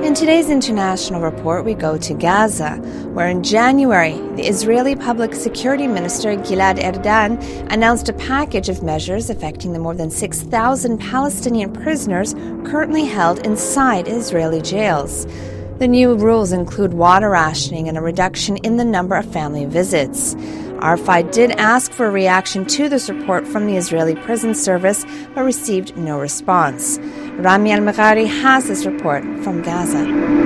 In today's international report, we go to Gaza, where in January, the Israeli Public Security Minister Gilad Erdan announced a package of measures affecting the more than 6,000 Palestinian prisoners currently held inside Israeli jails. The new rules include water rationing and a reduction in the number of family visits. RFI did ask for a reaction to this report from the Israeli Prison Service, but received no response. Rami Al-Maghari has this report from Gaza.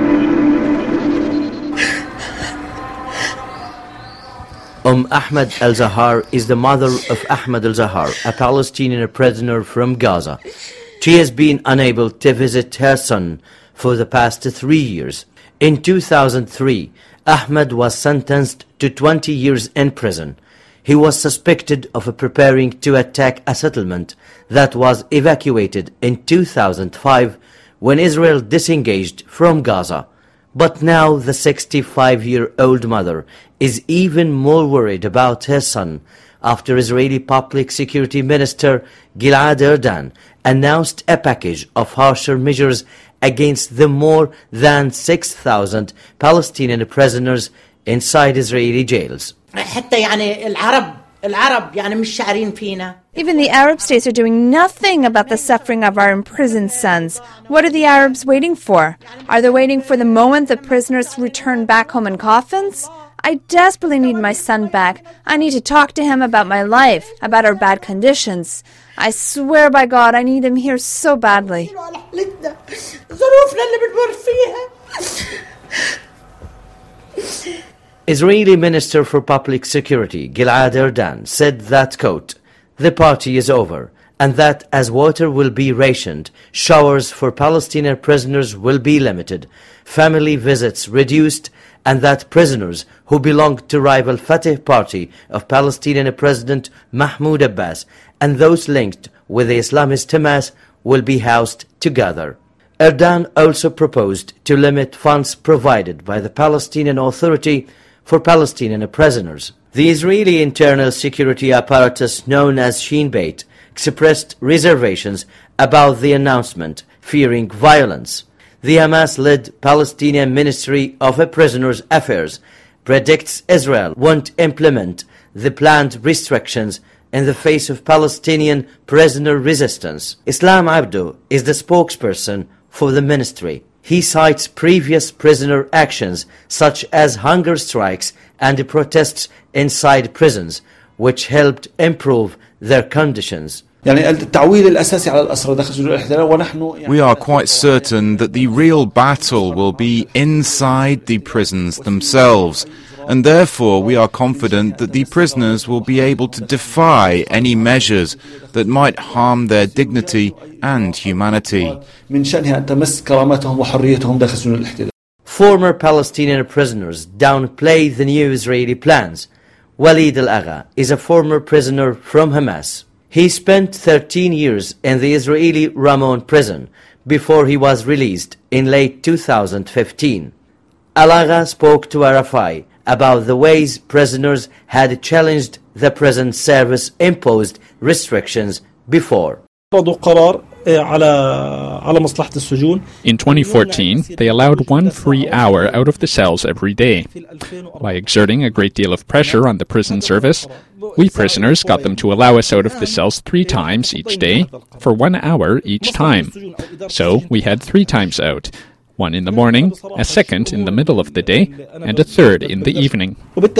Ahmed Al-Zahar is the mother of Ahmed Al-Zahar, a Palestinian prisoner from Gaza. She has been unable to visit her son for the past 3 years. In 2003, Ahmed was sentenced to 20 years in prison. He was suspected of preparing to attack a settlement that was evacuated in 2005 when Israel disengaged from Gaza. But now the 65-year-old mother is even more worried about her son after Israeli Public Security Minister Gilad Erdan announced a package of harsher measures against the more than 6,000 Palestinian prisoners inside Israeli jails. Even the Arab states are doing nothing about the suffering of our imprisoned sons. What are the Arabs waiting for? Are they waiting for the moment the prisoners return back home in coffins? I desperately need my son back. I need to talk to him about my life, about our bad conditions. I swear by God, I need him here so badly. Israeli Minister for Public Security Gilad Erdan said that, quote, "The party is over, and that as water will be rationed, showers for Palestinian prisoners will be limited, family visits reduced, and that prisoners who belong to rival Fatah party of Palestinian President Mahmoud Abbas and those linked with the Islamist Hamas will be housed together." Erdan also proposed to limit funds provided by the Palestinian Authority for Palestinian prisoners. The Israeli internal security apparatus known as Shin Bet expressed reservations about the announcement, fearing violence. The Hamas-led Palestinian Ministry of Prisoners' Affairs predicts Israel won't implement the planned restrictions in the face of Palestinian prisoner resistance. Islam Abdo is the spokesperson for the ministry. He cites previous prisoner actions such as hunger strikes and protests inside prisons, which helped improve their conditions. We are quite certain that the real battle will be inside the prisons themselves, and therefore we are confident that the prisoners will be able to defy any measures that might harm their dignity and humanity. Former Palestinian prisoners downplay the new Israeli plans. Walid Al-Agha is a former prisoner from Hamas. He spent 13 years in the Israeli Ramon prison before he was released in late 2015. Al-Agha spoke to RFI about the ways prisoners had challenged the prison service-imposed restrictions before. In 2014, they allowed 1 free hour out of the cells every day. By exerting a great deal of pressure on the prison service, we prisoners got them to allow us out of the cells 3 times each day for 1 hour each time. So we had 3 times out. 1 in the morning, a second in the middle of the day, and a third in the evening.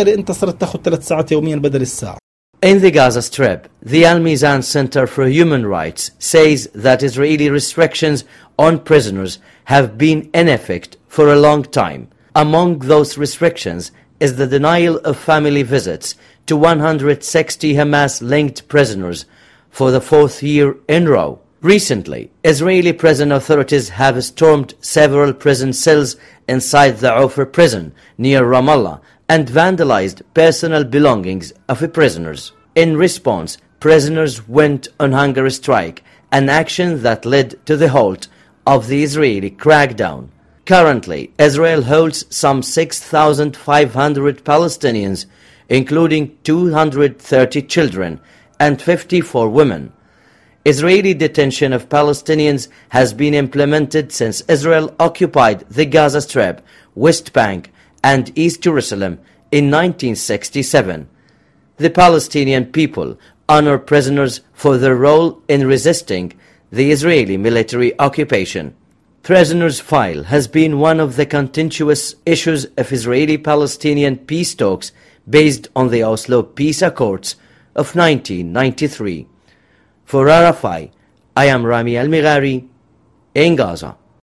In the Gaza Strip, the Al-Mizan Center for Human Rights says that Israeli restrictions on prisoners have been in effect for a long time. Among those restrictions is the denial of family visits to 160 Hamas-linked prisoners for the 4th year in a row. Recently, Israeli prison authorities have stormed several prison cells inside the Ofer prison near Ramallah and vandalized personal belongings of prisoners. In response, prisoners went on hunger strike, an action that led to the halt of the Israeli crackdown. Currently, Israel holds some 6,500 Israeli detention of Palestinians has been implemented since Israel occupied the Gaza Strip, West Bank, and East Jerusalem in 1967. The Palestinian people honor prisoners for their role in resisting the Israeli military occupation. Prisoners' file has been one of the contentious issues of Israeli-Palestinian peace talks based on the Oslo Peace Accords of 1993. For RFI, I am Rami Al-Mighari in Gaza.